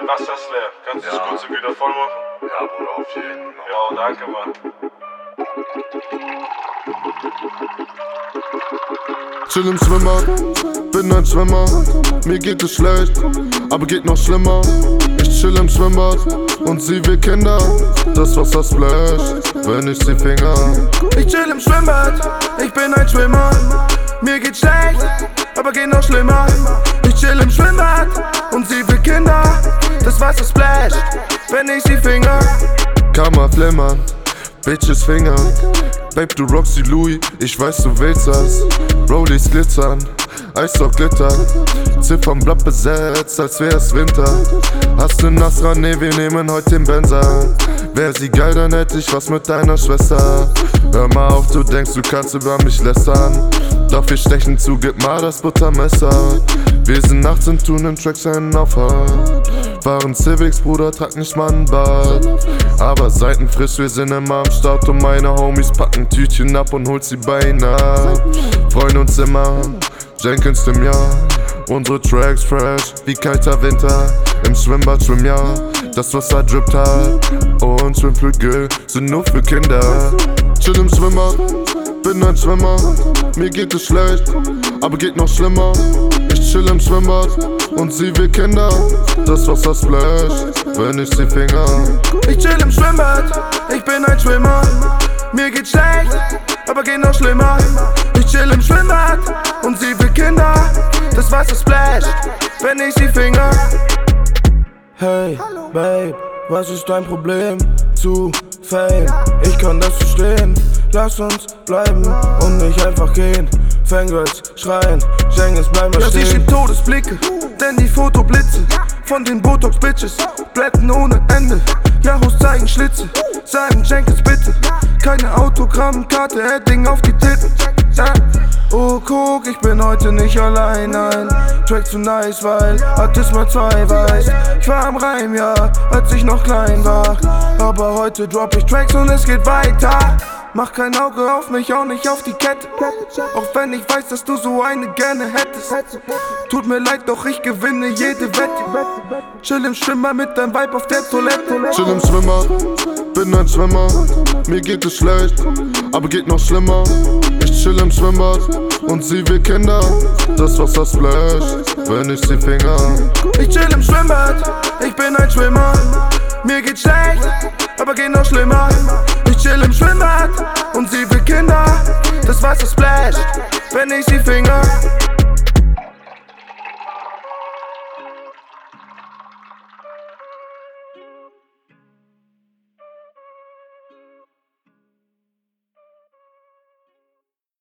Wasser ist leer. Kannst du das kurz wieder voll machen? Ja, Bruder, auf jeden Fall. Ja, danke, Mann. Chill im Schwimmbad, bin ein Schwimmer. Mir geht es schlecht, aber geht noch schlimmer. Ich chill im Schwimmbad und sie will Kinder. Das Wasser splasht, wenn ich sie finger. Ich chill im Schwimmbad, ich bin ein Schwimmer. Mir geht schlecht, aber geht noch schlimmer. Ich chill im Schwimmbad und sie will Kinder. Das Wasser splasht, wenn ich sie finger. Kamera flimmern, Bitches fingern. Babe, du Roxy Louis, ich weiß du willst das. Rollies glitzern, Eisstock glittert. Ziffernblatt besetzt, als wär's Winter. Hast ne Nasra, nee, wir nehmen heute den Benzer. Wär sie geil, dann hätte ich was mit deiner Schwester. Hör mal auf, du denkst, du kannst über mich lästern. Doch wir stechen zu, gib mal das Buttermesser. Wir sind nachts und tun in Tracks einen aufhört. Fahren Civics, Bruder, trag nicht mal ein Bad. Aber seitenfrisch, wir sind immer am Start. Und meine Homies packen Tütchen ab und holt sie Beine ab. Freuen uns immer, Jenkins im Jahr. Unsere Tracks fresh, wie kalter Winter. Im Schwimmbad schwimmen ja, das Wasser drippt hart. Und Schwimmflügel sind nur für Kinder. Chill im Schwimmbad, bin ein Schwimmer. Mir geht es schlecht, aber geht noch schlimmer. Ich chill im Schwimmbad und sie will Kinder. Das Wasser splasht, wenn ich sie finger. Ich chill im Schwimmbad, ich bin ein Schwimmer. Mir geht schlecht, aber geht noch schlimmer. Ich chill im Schwimmbad und sie will Kinder. Das Wasser splasht, wenn ich sie finger. Hey, Babe, was ist dein Problem? Zu Fame, ich kann das verstehen. Lass uns bleiben und nicht einfach gehen. Fangirls schreien, Jenkins bleiben stehen. Ja, sie schiebt Todesblicke, denn die Fotoblitze von den Botox-Bitches blätten ohne Ende. Jaros zeigen Schlitze, sagen Jenkins bitte. Keine Autogrammkarte, Heading auf die Titten. Oh, guck, ich bin heute nicht allein, nein. Track zu nice, weil Artist mal 2 weiß. Ich war am Reim, ja, als ich noch klein war. Aber heute drop ich Tracks und es geht weiter. Mach kein Auge auf mich, auch nicht auf die Kette. Auch wenn ich weiß, dass du so eine gerne hättest. Tut mir leid, doch ich gewinne jede Wette. Chill im Schwimmer mit deinem Vibe auf der Toilette. Chill im Schwimmer, bin ein Schwimmer. Mir geht es schlecht, aber geht noch schlimmer. Ich chill im Schwimmbad und sie will Kinder. Das Wasser splasht, wenn ich sie finger. Ich chill im Schwimmbad, ich bin ein Schwimmer. Mir geht schlecht, aber geht noch schlimmer. Ich chill im Schwimmbad und sie will Kinder. Das Wasser splasht, wenn ich sie finger.